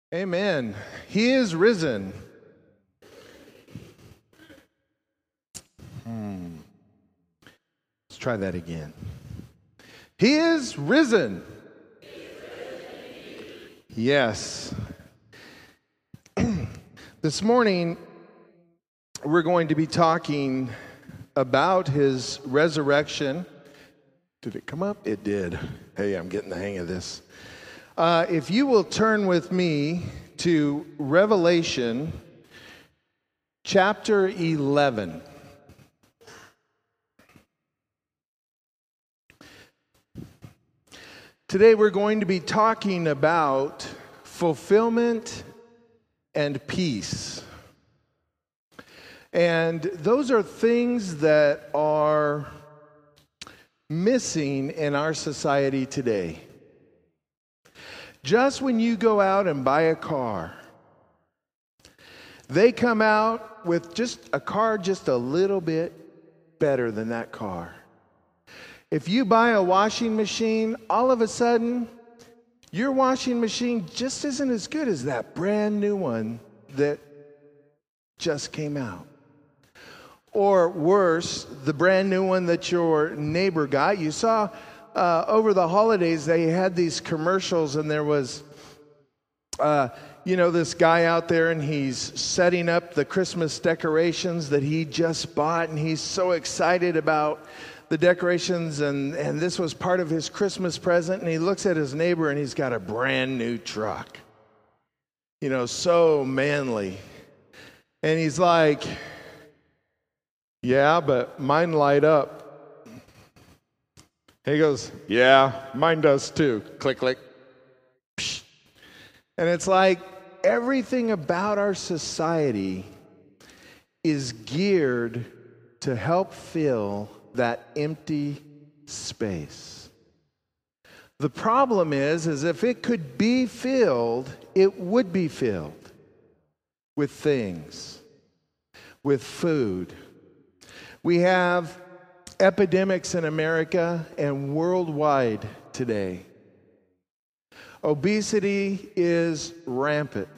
Amen. He is risen. Let's try that again. He is risen. Yes. This morning, we're going to be talking about his resurrection. Did it come up? It did. Hey, I'm getting the hang of this. If you will turn with me to Revelation chapter 11. Today we're going to be talking about fulfillment and peace. And those are things that are missing in our society today. Just when you go out and buy a car, they come out with just a car just a little bit better than that car. If you buy a washing machine, all of a sudden, your washing machine just isn't as good as that brand new one that just came out. Or worse, the brand new one that your neighbor got. You saw over the holidays, they had these commercials, and there was, this guy out there, and he's setting up the Christmas decorations that he just bought, and he's so excited about the decorations, and this was part of his Christmas present, and he looks at his neighbor, and he's got a brand new truck. So manly. And he's like, yeah, but mine light up. And he goes, yeah, mine does too. Click, click. Psh. And it's like everything about our society is geared to help fill that empty space. The problem is if it could be filled, it would be filled with things, with food. We have epidemics in America and worldwide today. Obesity is rampant.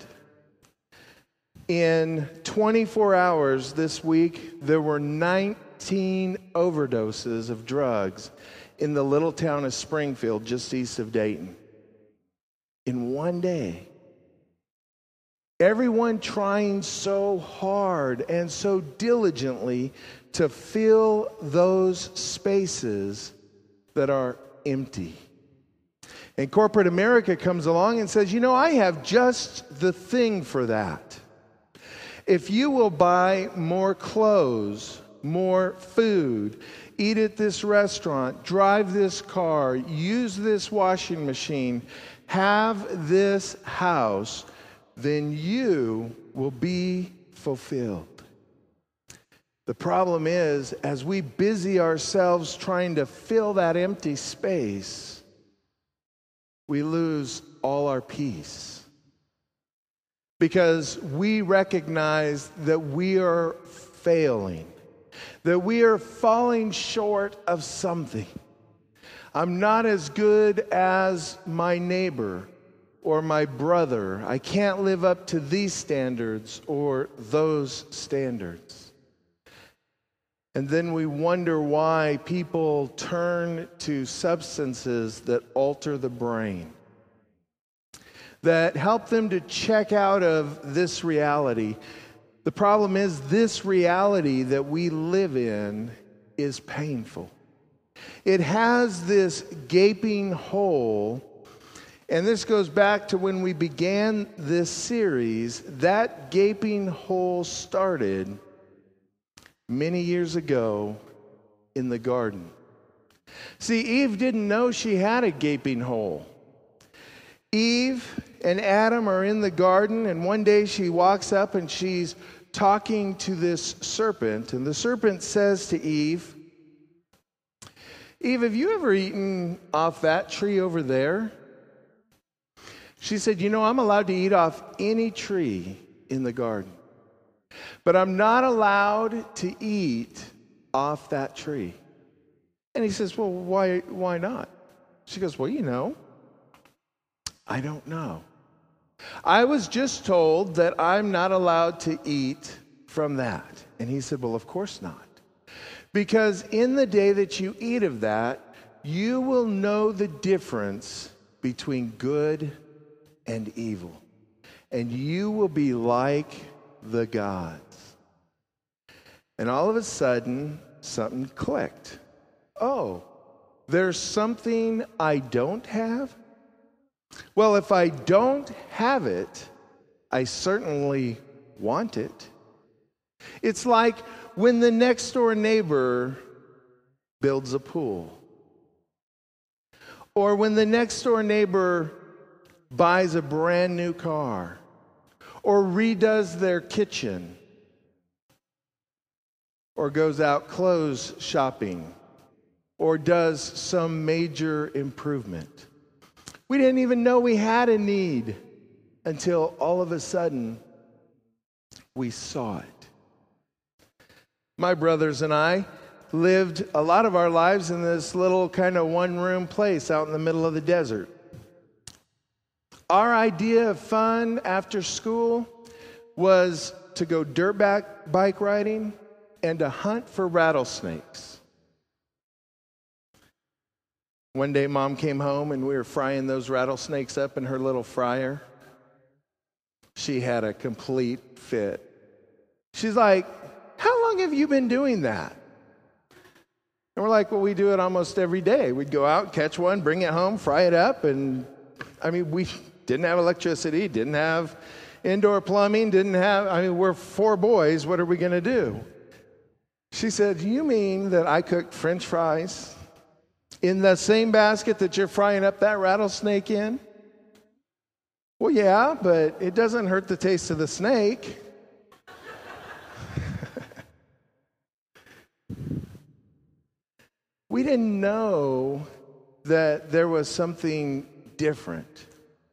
In 24 hours this week, there were 19 overdoses of drugs in the little town of Springfield, just east of Dayton. In one day. Everyone trying so hard and so diligently to fill those spaces that are empty. And corporate America comes along and says, I have just the thing for that. If you will buy more clothes, more food, eat at this restaurant, drive this car, use this washing machine, have this house, then you will be fulfilled. The problem is, as we busy ourselves trying to fill that empty space, we lose all our peace. Because we recognize that we are failing, that we are falling short of something. I'm not as good as my neighbor or my brother. I can't live up to these standards or those standards. And then we wonder why people turn to substances that alter the brain, that help them to check out of this reality. The problem is this reality that we live in is painful. It has this gaping hole. And this goes back to when we began this series. That gaping hole started many years ago in the garden. See, Eve didn't know she had a gaping hole. Eve and Adam are in the garden, and one day she walks up and she's talking to this serpent. And the serpent says to Eve, Eve, have you ever eaten off that tree over there? She said, I'm allowed to eat off any tree in the garden, but I'm not allowed to eat off that tree. And he says, well, why not? She goes, well, I don't know. I was just told that I'm not allowed to eat from that. And he said, well, of course not. Because in the day that you eat of that, you will know the difference between good and evil. And you will be like the gods. And all of a sudden, something clicked. Oh, there's something I don't have? Well, if I don't have it, I certainly want it. It's like when the next door neighbor builds a pool, or when the next door neighbor buys a brand new car, or redoes their kitchen, or goes out clothes shopping, or does some major improvement. We didn't even know we had a need until all of a sudden we saw it. My brothers and I lived a lot of our lives in this little kind of one-room place out in the middle of the desert. Our idea of fun after school was to go dirtback bike riding and to hunt for rattlesnakes. One day, Mom came home and we were frying those rattlesnakes up in her little fryer. She had a complete fit. She's like, how long have you been doing that? And we're like, well, we do it almost every day. We'd go out, catch one, bring it home, fry it up. And we didn't have electricity, didn't have indoor plumbing, we're 4 boys. What are we going to do? She said, you mean that I cooked French fries in the same basket that you're frying up that rattlesnake in? Well, yeah, but it doesn't hurt the taste of the snake. We didn't know that there was something different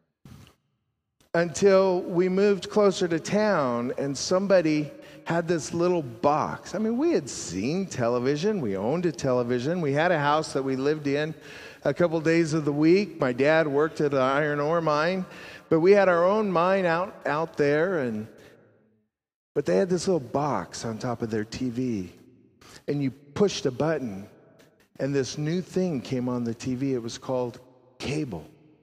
until we moved closer to town and somebody had this little box. We had seen television. We owned a television. We had a house that we lived in a couple days of the week. My dad worked at an iron ore mine, but we had our own mine out there. But they had this little box on top of their TV, and you pushed a button, and this new thing came on the TV. It was called cable.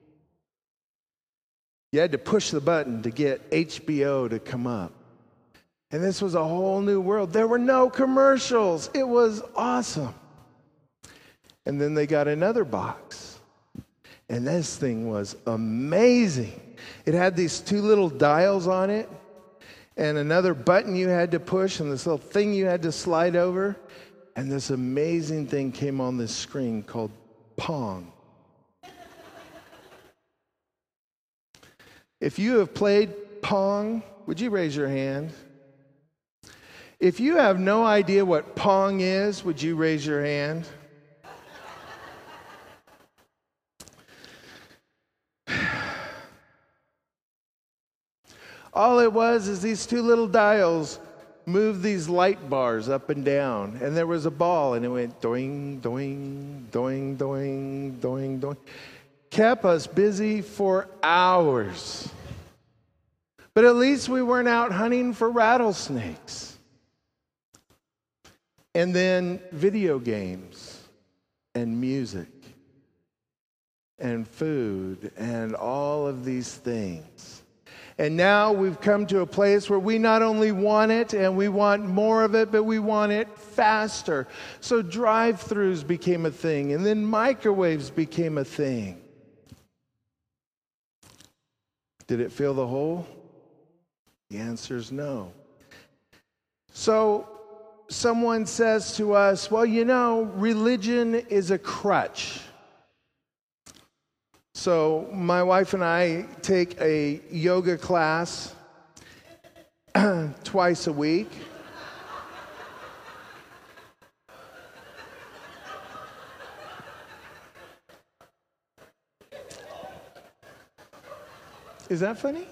You had to push the button to get HBO to come up. And this was a whole new world. There were no commercials. It was awesome. And then they got another box. And this thing was amazing. It had these 2 little dials on it, and another button you had to push, and this little thing you had to slide over. And this amazing thing came on this screen called Pong. If you have played Pong, would you raise your hand? If you have no idea what Pong is, would you raise your hand? All it was is these 2 little dials moved these light bars up and down, and there was a ball, and it went doing, doing, doing, doing, doing, doing. Kept us busy for hours. But at least we weren't out hunting for rattlesnakes. And then video games and music and food and all of these things. And now we've come to a place where we not only want it and we want more of it, but we want it faster. So drive-thrus became a thing, and then microwaves became a thing. Did it fill the hole? The answer is no. So someone says to us, well, religion is a crutch. So my wife and I take a yoga class twice a week. Is that funny?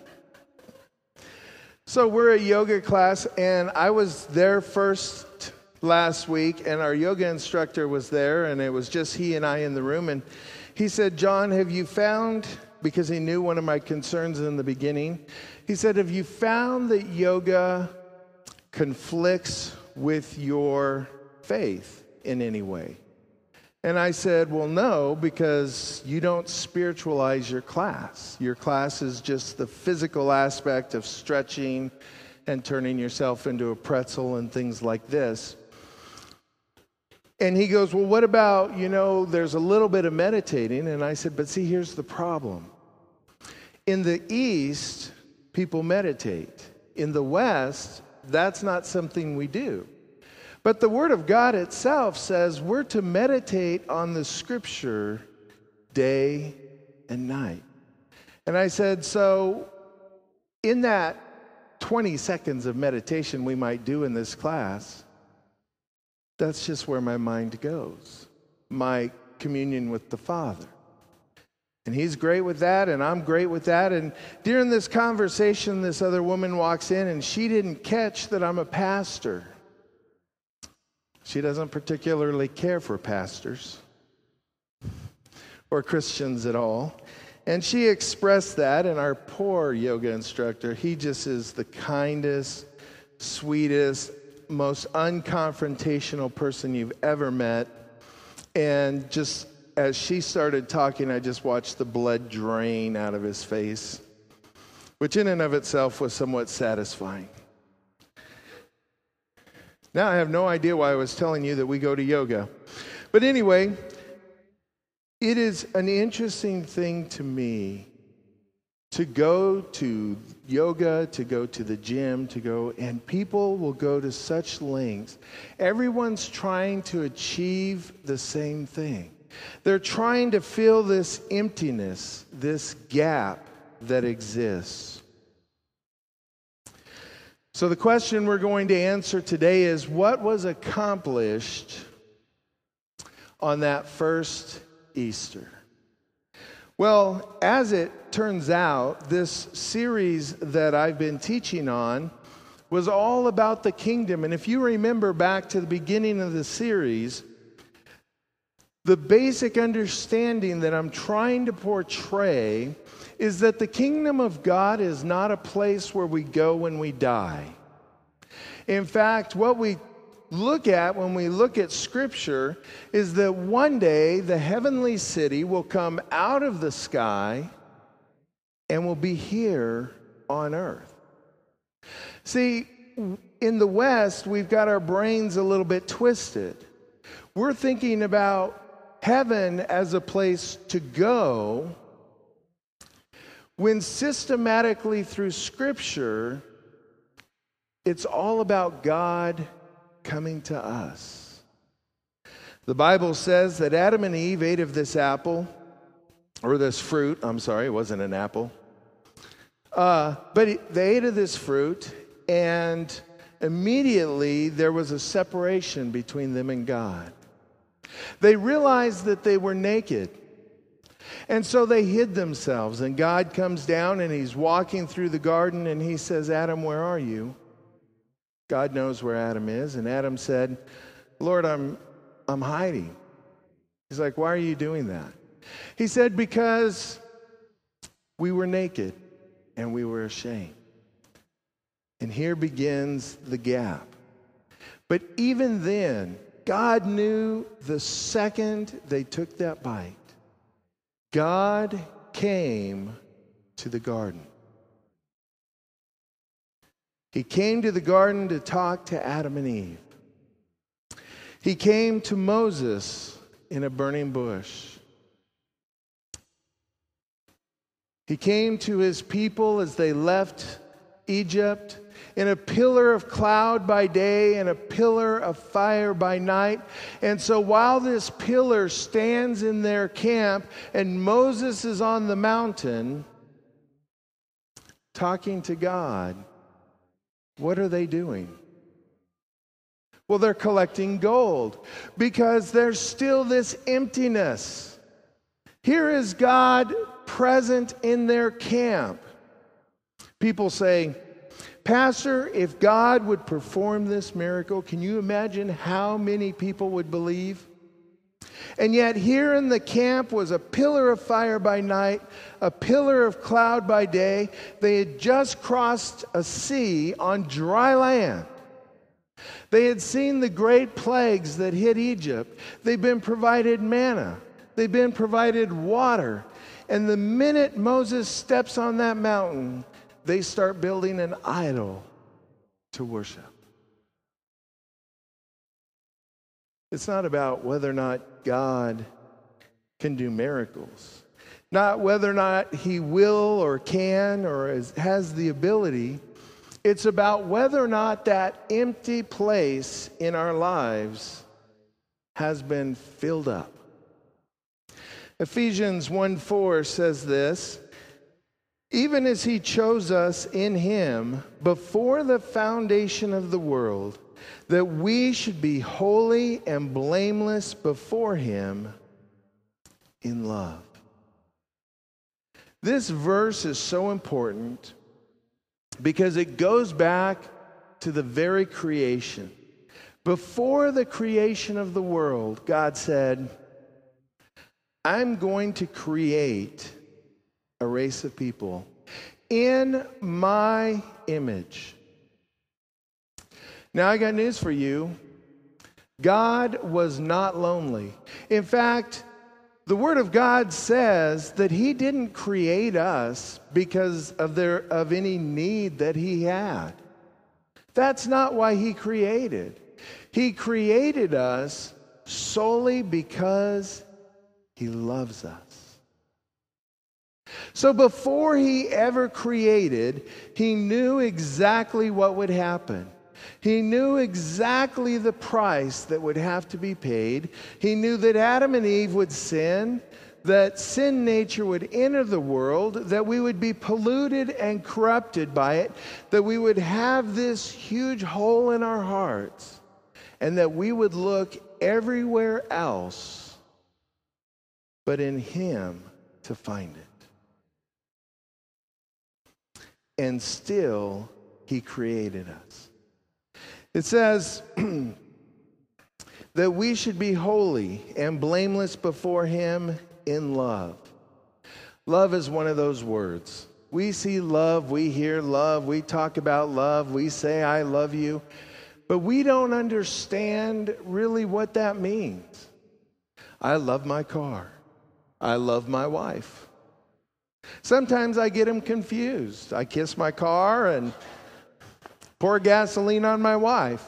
So we're at yoga class, and I was there first last week, and our yoga instructor was there, and it was just he and I in the room, and he said, John, have you found because he knew one of my concerns in the beginning. He said, have you found that yoga conflicts with your faith in any way? And I said, well, no, because you don't spiritualize your class. Your class is just the physical aspect of stretching and turning yourself into a pretzel and things like this. And he goes, well, what about, there's a little bit of meditating. And I said, but see, here's the problem. In the East, people meditate. In the West, that's not something we do. But the Word of God itself says we're to meditate on the Scripture day and night. And I said, so in that 20 seconds of meditation we might do in this class, that's just where my mind goes, my communion with the Father. And he's great with that, and I'm great with that. And during this conversation, this other woman walks in, and she didn't catch that I'm a pastor. She doesn't particularly care for pastors or Christians at all. And she expressed that, and our poor yoga instructor, he just is the kindest, sweetest, most unconfrontational person you've ever met. And just as she started talking, I just watched the blood drain out of his face, which in and of itself was somewhat satisfying. Now I have no idea why I was telling you that we go to yoga. But anyway, it is an interesting thing to me to go to yoga, to go to the gym, and people will go to such lengths. Everyone's trying to achieve the same thing. They're trying to fill this emptiness, this gap that exists. So the question we're going to answer today is, what was accomplished on that first Easter? Well, as it turns out, this series that I've been teaching on was all about the kingdom. And if you remember back to the beginning of the series, the basic understanding that I'm trying to portray is that the kingdom of God is not a place where we go when we die. In fact, what we look at when we look at Scripture is that one day the heavenly city will come out of the sky and will be here on earth. See, in the West, we've got our brains a little bit twisted. We're thinking about heaven as a place to go, when systematically through Scripture, it's all about God coming to us. The Bible says that Adam and Eve ate of this apple, or this fruit. I'm sorry, it wasn't an apple. But they ate of this fruit, and immediately there was a separation between them and God. They realized that they were naked. And so they hid themselves, and God comes down and he's walking through the garden and he says, Adam, where are you? God knows where Adam is. And Adam said, Lord, I'm hiding. He's like, why are you doing that? He said, because we were naked and we were ashamed. And here begins the gap. But even then, God knew the second they took that bite, God came to the garden. He came to the garden to talk to Adam and Eve. He came to Moses in a burning bush. He came to his people as they left Egypt in a pillar of cloud by day and a pillar of fire by night. And so while this pillar stands in their camp and Moses is on the mountain talking to God, what are they doing? Well, they're collecting gold because there's still this emptiness. Here is God present in their camp. People say, Pastor, if God would perform this miracle, can you imagine how many people would believe? And yet here in the camp was a pillar of fire by night, a pillar of cloud by day. They had just crossed a sea on dry land. They had seen the great plagues that hit Egypt. They'd been provided manna. They'd been provided water. And the minute Moses steps on that mountain, they start building an idol to worship. It's not about whether or not God can do miracles, not whether or not he will or can or has the ability. It's about whether or not that empty place in our lives has been filled up. Ephesians 1:4 says this, even as he chose us in him before the foundation of the world, that we should be holy and blameless before him in love. This verse is so important because it goes back to the very creation. Before the creation of the world, God said, I'm going to create a race of people in my image. Now, I got news for you. God was not lonely. In fact, the Word of God says that he didn't create us because of any need that he had. That's not why he created. He created us solely because he loves us. So before he ever created, he knew exactly what would happen. He knew exactly the price that would have to be paid. He knew that Adam and Eve would sin, that sin nature would enter the world, that we would be polluted and corrupted by it, that we would have this huge hole in our hearts, and that we would look everywhere else but in him to find it. And still, he created us. It says that we should be holy and blameless before him in love. Love is one of those words. We see love, we hear love, we talk about love, we say, I love you, but we don't understand really what that means. I love my car. I love my wife. Sometimes I get them confused. I kiss my car and pour gasoline on my wife.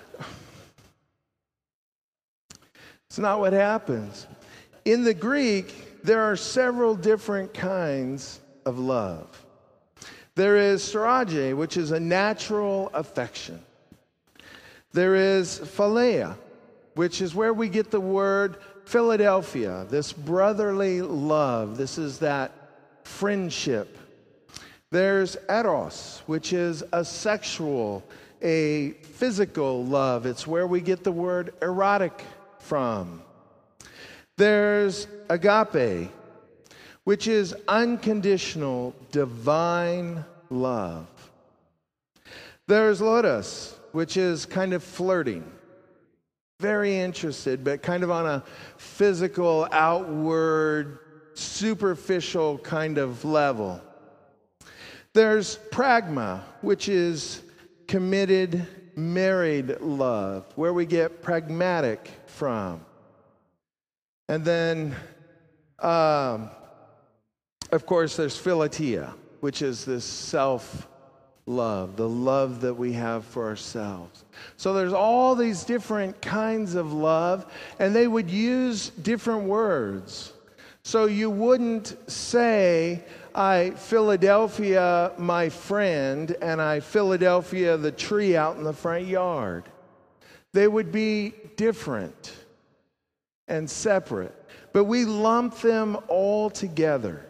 It's not what happens. In the Greek, there are several different kinds of love. There is storge, which is a natural affection. There is philia, which is where we get the word Philadelphia, this brotherly love. This is that friendship. There's eros, which is a sexual, a physical love. It's where we get the word erotic from. There's agape, which is unconditional, divine love. There's lotus, which is kind of flirting. Very interested, but kind of on a physical, outward, superficial kind of level. There's pragma, which is committed, married love, where we get pragmatic from. And then, of course, there's philatia, which is this self-love, the love that we have for ourselves. So there's all these different kinds of love, and they would use different words. So you wouldn't say, I Philadelphia my friend, and I Philadelphia the tree out in the front yard. They would be different and separate, but we lump them all together.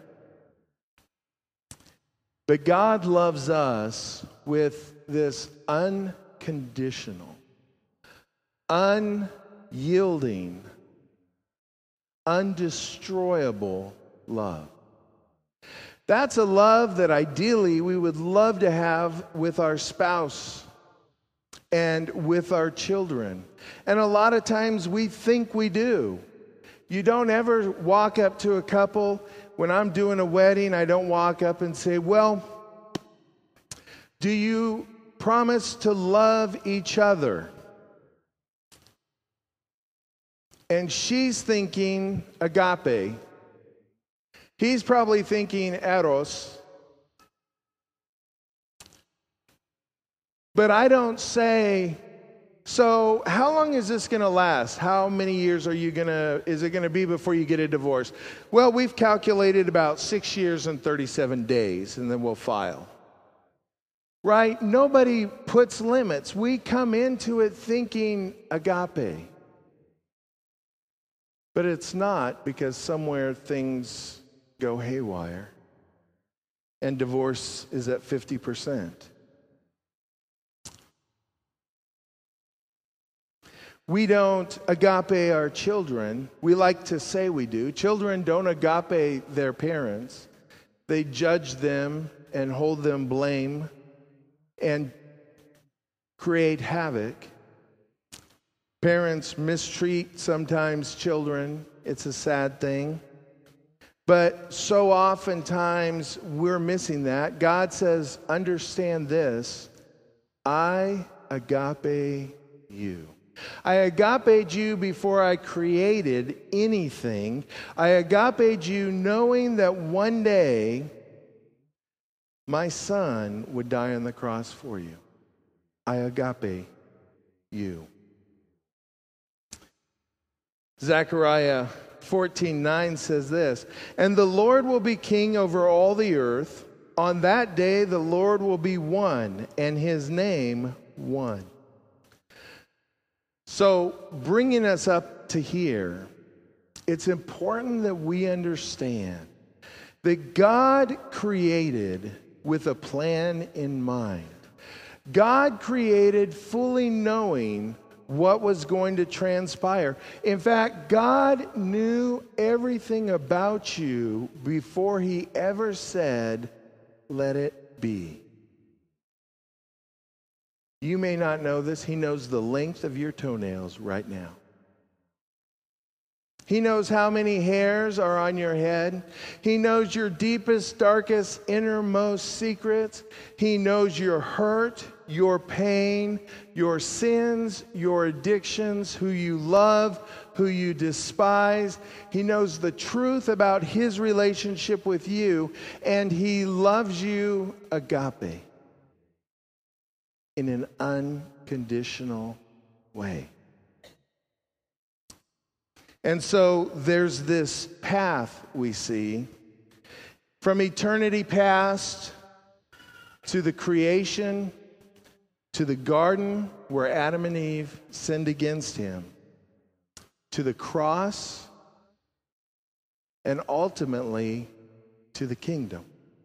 But God loves us with this unconditional, unyielding, undestroyable love. That's a love that ideally we would love to have with our spouse and with our children. And a lot of times we think we do. You don't ever walk up to a couple. When I'm doing a wedding, I don't walk up and say, well, do you promise to love each other? And she's thinking agape. He's probably thinking eros. But I don't say, so how long is this going to last? How many years is it going to be before you get a divorce? Well, we've calculated about 6 years and 37 days, and then we'll file. Right? Nobody puts limits. We come into it thinking agape. But it's not, because somewhere things go haywire. And divorce is at 50%. We don't agape our children. We like to say we do. Children don't agape their parents. They judge them and hold them blame and create havoc. Parents mistreat sometimes children. It's a sad thing. But so oftentimes we're missing that. God says, understand this. I agape you. I agaped you before I created anything. I agaped you knowing that one day my son would die on the cross for you. I agape you. Zechariah 14:9 says this, and the Lord will be king over all the earth. On that day the Lord will be one, and his name one. So, bringing us up to here, it's important that we understand that God created with a plan in mind. God created fully knowing what was going to transpire. In fact, God knew everything about you before he ever said, let it be. You may not know this. He knows the length of your toenails right now. He knows how many hairs are on your head. He knows your deepest, darkest, innermost secrets. He knows your hurt, your pain, your sins, your addictions, who you love, who you despise. He knows the truth about his relationship with you, and he loves you agape. In an unconditional way. And so there's this path we see from eternity past to the creation, to the garden where Adam and Eve sinned against him, to the cross, and ultimately to the kingdom.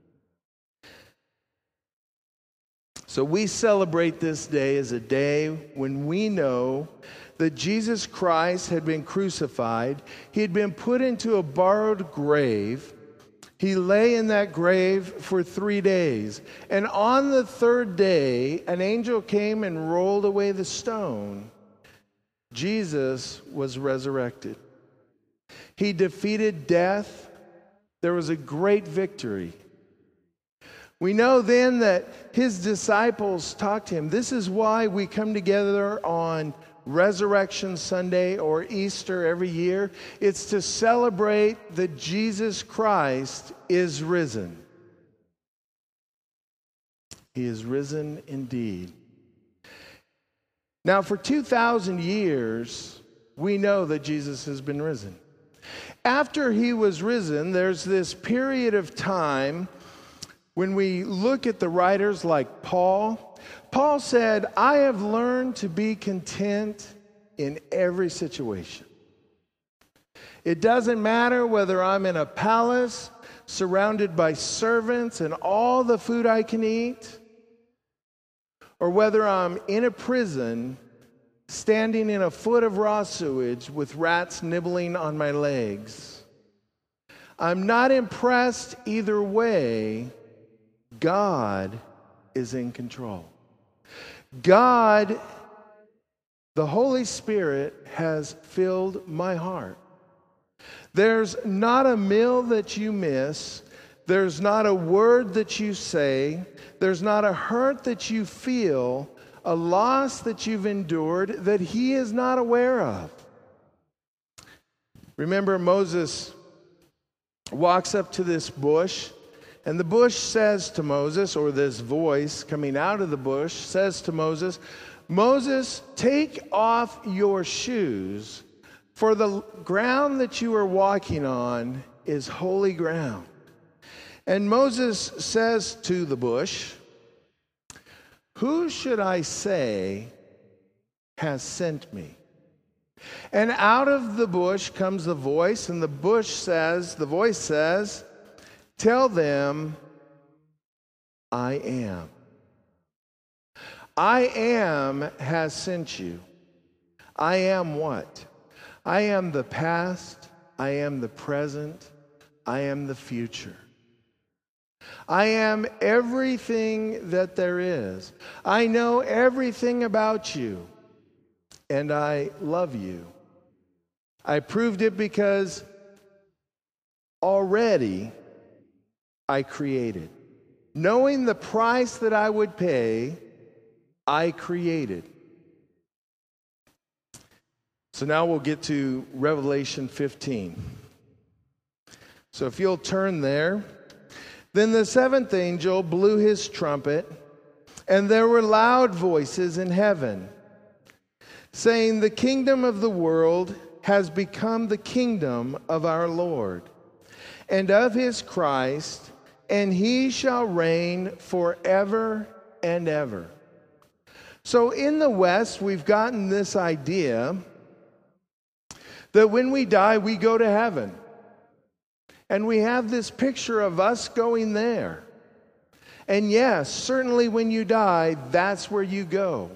So we celebrate this day as a day when we know that Jesus Christ had been crucified. He had been put into a borrowed grave. He lay in that grave for 3 days. And on the third day, an angel came and rolled away the stone. Jesus was resurrected. He defeated death. There was a great victory. We know then that his disciples talked to him. This is why we come together on Resurrection Sunday or Easter every year. It's to celebrate that Jesus Christ is risen. He is risen indeed. Now, for 2,000 years, we know that Jesus has been risen. After he was risen, there's this period of time when we look at the writers like Paul. Paul said, I have learned to be content in every situation. It doesn't matter whether I'm in a palace surrounded by servants and all the food I can eat, or whether I'm in a prison standing in a foot of raw sewage with rats nibbling on my legs. I'm not impressed either way. God is in control. God, the Holy Spirit, has filled my heart. There's not a meal that you miss. There's not a word that you say. There's not a hurt that you feel, a loss that you've endured that he is not aware of. Remember, Moses walks up to this bush, and the bush says to Moses, or this voice coming out of the bush says to Moses, Moses, take off your shoes, for the ground that you are walking on is holy ground. And Moses says to the bush, who should I say has sent me? And out of the bush comes the voice, and the voice says, tell them, I am. I am has sent you. I am what? I am the past, I am the present, I am the future. I am everything that there is. I know everything about you, and I love you. I proved it because already I created. Knowing the price that I would pay, I created. So now we'll get to Revelation 15. So if you'll turn there. Then the seventh angel blew his trumpet, and there were loud voices in heaven, saying, the kingdom of the world has become the kingdom of our Lord, and of his Christ, and he shall reign forever and ever. So in the West, we've gotten this idea that when we die, we go to heaven. And we have this picture of us going there. And yes, certainly when you die, that's where you go.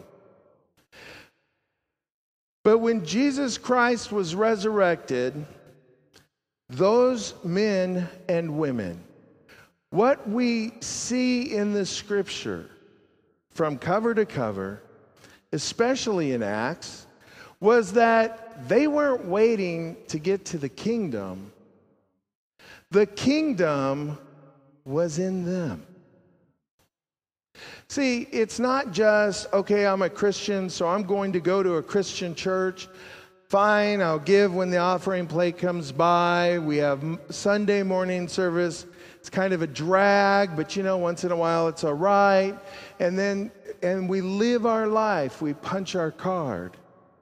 But when Jesus Christ was resurrected, those men and women, what we see in the scripture from cover to cover, especially in Acts, was that they weren't waiting to get to the kingdom. The kingdom was in them. See, it's not just, okay, I'm a Christian, so I'm going to go to a Christian church. Fine, I'll give when the offering plate comes by. We have Sunday morning service. It's kind of a drag, but once in a while it's all right. And we live our life. We punch our card.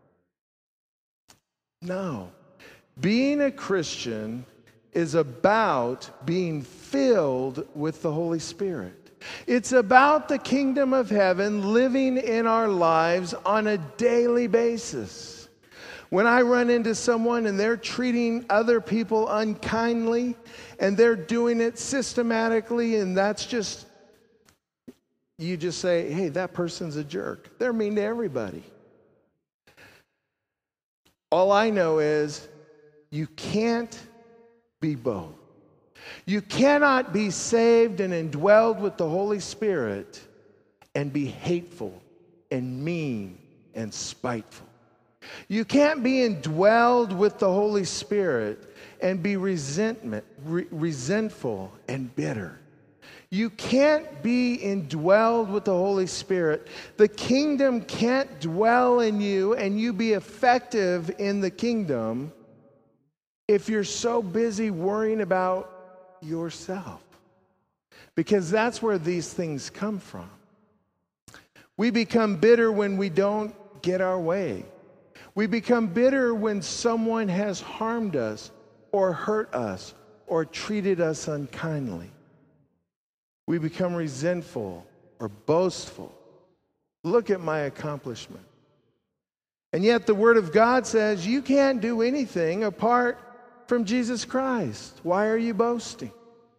No. Being a Christian is about being filled with the Holy Spirit. It's about the kingdom of heaven living in our lives on a daily basis. When I run into someone and they're treating other people unkindly and they're doing it systematically, and you just say, hey, that person's a jerk. They're mean to everybody. All I know is you can't be both. You cannot be saved and indwelled with the Holy Spirit and be hateful and mean and spiteful. You can't be indwelled with the Holy Spirit and be resentful and bitter. You can't be indwelled with the Holy Spirit. The kingdom can't dwell in you and you be effective in the kingdom if you're so busy worrying about yourself. Because that's where these things come from. We become bitter when we don't get our way. We become bitter when someone has harmed us or hurt us or treated us unkindly. We become resentful or boastful. Look at my accomplishment. And yet the Word of God says you can't do anything apart from Jesus Christ. Why are you boasting?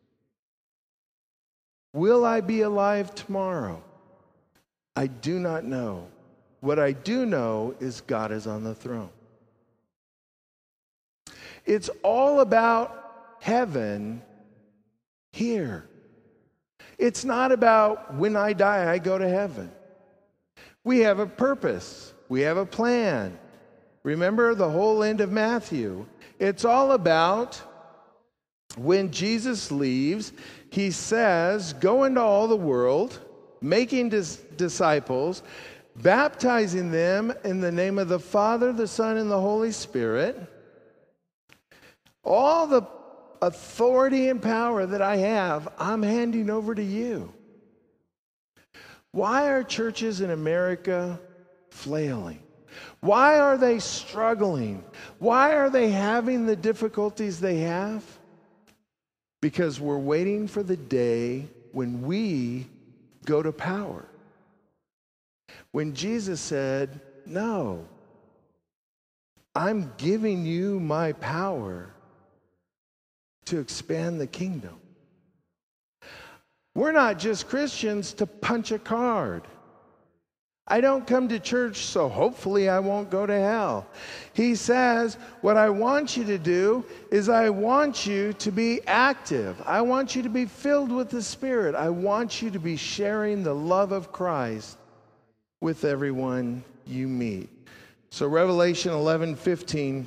Will I be alive tomorrow? I do not know. What I do know is God is on the throne. It's all about heaven here. It's not about when I die, I go to heaven. We have a purpose. We have a plan. Remember the whole end of Matthew. It's all about when Jesus leaves, he says, go into all the world, making disciples, baptizing them in the name of the Father, the Son, and the Holy Spirit. All the authority and power that I have, I'm handing over to you. Why are churches in America flailing? Why are they struggling? Why are they having the difficulties they have? Because we're waiting for the day when we go to power. When Jesus said, no, I'm giving you my power to expand the kingdom. We're not just Christians to punch a card. I don't come to church, so hopefully I won't go to hell. He says, what I want you to do is I want you to be active. I want you to be filled with the Spirit. I want you to be sharing the love of Christ with everyone you meet. So Revelation 11:15,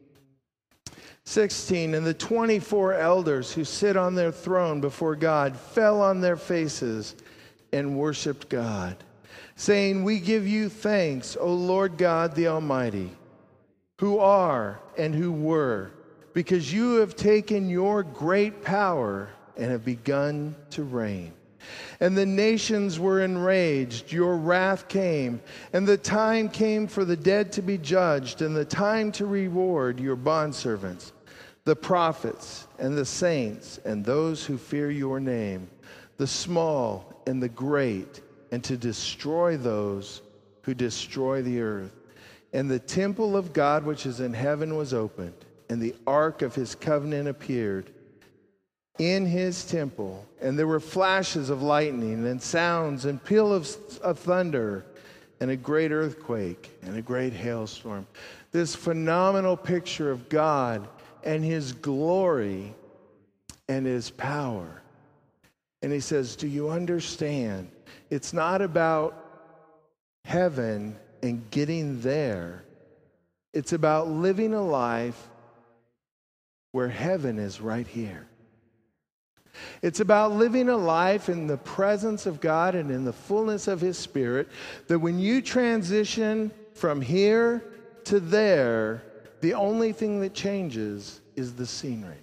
16, and the 24 elders who sit on their throne before God fell on their faces and worshiped God, saying, we give you thanks, O Lord God the Almighty, who are and who were, because you have taken your great power and have begun to reign. And the nations were enraged, your wrath came, and the time came for the dead to be judged, and the time to reward your bondservants, the prophets and the saints, and those who fear your name, the small and the great, and to destroy those who destroy the earth. And the temple of God which is in heaven was opened, and the ark of his covenant appeared in his temple. And there were flashes of lightning and sounds and peals of thunder and a great earthquake and a great hailstorm. This phenomenal picture of God and his glory and his power. And he says, do you understand? It's not about heaven and getting there. It's about living a life where heaven is right here. It's about living a life in the presence of God and in the fullness of his Spirit, that when you transition from here to there, the only thing that changes is the scenery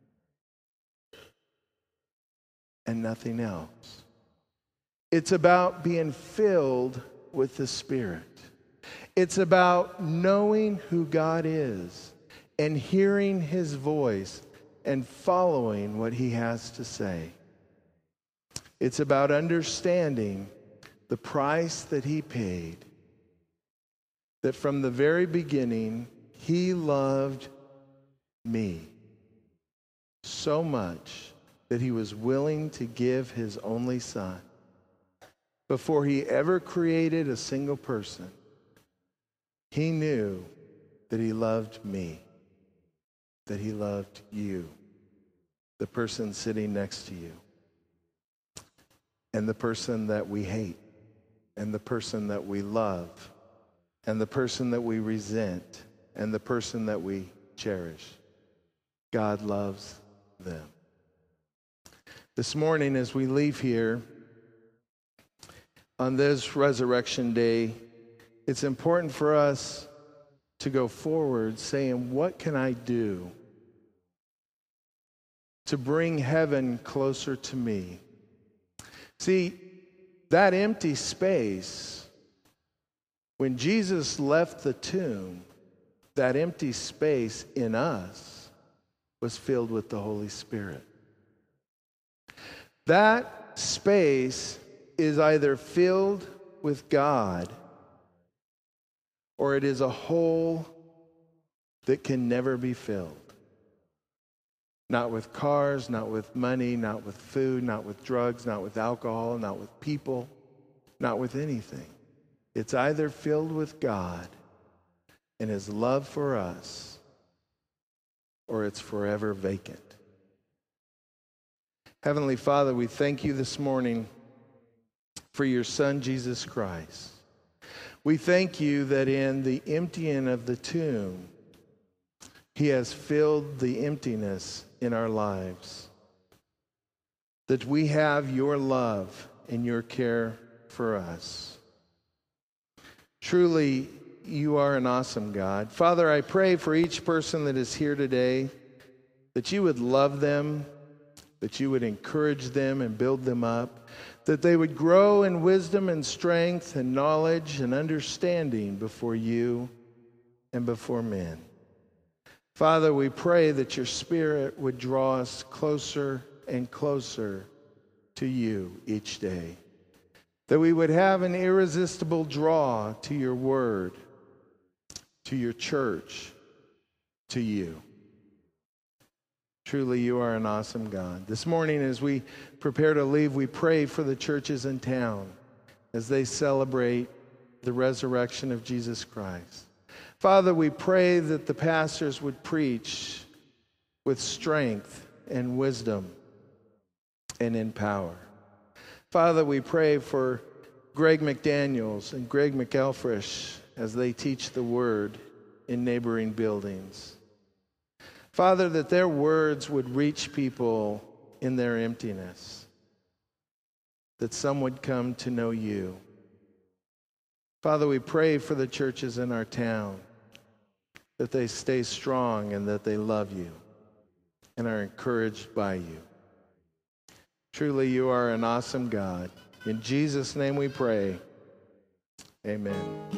and nothing else. It's about being filled with the Spirit. It's about knowing who God is and hearing his voice and following what he has to say. It's about understanding the price that he paid, that from the very beginning, he loved me so much that he was willing to give his only son. Before he ever created a single person, he knew that he loved me, that he loved you, the person sitting next to you, and the person that we hate, and the person that we love, and the person that we resent, and the person that we cherish. God loves them. This morning, as we leave here on this Resurrection Day, it's important for us to go forward saying, what can I do to bring heaven closer to me? See, that empty space, when Jesus left the tomb, that empty space in us was filled with the Holy Spirit. That space is either filled with God or it is a hole that can never be filled. Not with cars, not with money, not with food, not with drugs, not with alcohol, not with people, not with anything. It's either filled with God and his love for us, or it's forever vacant. Heavenly Father, we thank you this morning for your Son, Jesus Christ. We thank you that in the emptying of the tomb, He has filled the emptiness in our lives. That we have your love and your care for us. Truly, you are an awesome God. Father, I pray for each person that is here today, that you would love them, that you would encourage them and build them up, that they would grow in wisdom and strength and knowledge and understanding before you and before men. Father, we pray that your Spirit would draw us closer and closer to you each day, that we would have an irresistible draw to your word, to your church, to you. Truly, you are an awesome God. This morning, as we prepare to leave, we pray for the churches in town as they celebrate the resurrection of Jesus Christ. Father, we pray that the pastors would preach with strength and wisdom and in power. Father, we pray for Greg McDaniels and Greg McElfresh as they teach the word in neighboring buildings. Father, that their words would reach people in their emptiness, that some would come to know you. Father, we pray for the churches in our town, that they stay strong and that they love you and are encouraged by you. Truly, you are an awesome God. In Jesus' name we pray. Amen.